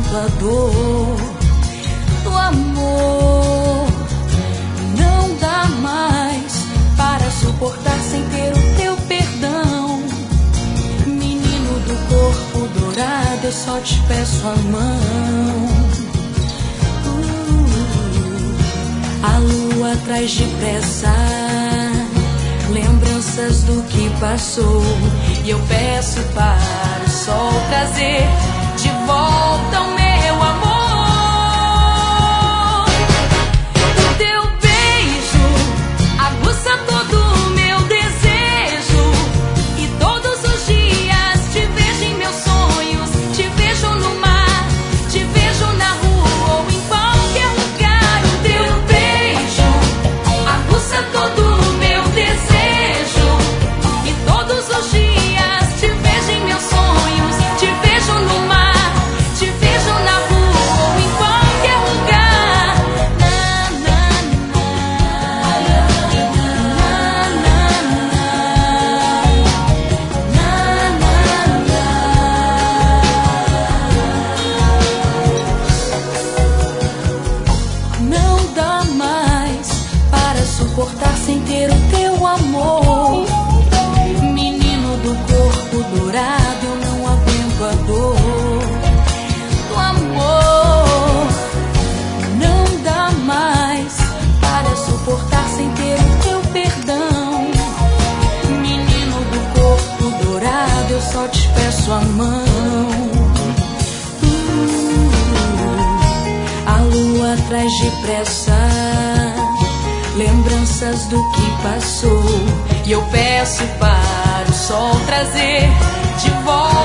aguento a dor do amor. Não dá mais para suportar sem ter o teu perdão. Menino do corpo dourado, eu só te peço a mão. A lua traz depressa lembranças do que passou, e eu peço para o sol trazer de volta o meu amor. O teu beijo aguça todo o meu desejo, e todos os dias te vejo em meus sonhos. Te vejo no mar, te vejo na rua ou em qualquer lugar. O teu beijo aguça todo o meu desejo, e todos os dias te vejo em meus sonhos. Te vejo no mar, te vejo na rua ou em qualquer lugar. Não dá mais para suportar sem ter o teu amor. Menino do corpo dourado, eu não aguento a dor do amor. Não dá mais para suportar sem ter o teu perdão. Menino do corpo dourado, eu só te peço a mão. A lua traz depressa lembranças do que passou, e eu peço para o sol trazer de volta